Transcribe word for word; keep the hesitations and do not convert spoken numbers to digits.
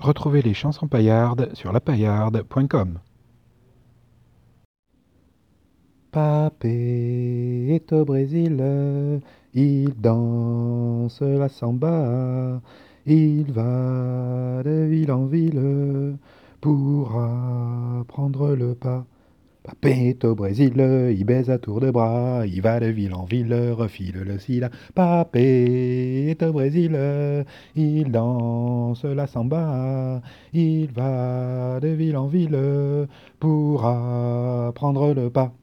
Retrouvez les chansons paillardes sur lapaillarde point com. Papé est au Brésil, il danse la samba, il va de ville en ville pour apprendre le pas. Papé est au Brésil, il baise à tour de bras, il va de ville en ville, refile le sida. Papé est au Brésil, il danse la samba, il va de ville en ville pour apprendre le pas.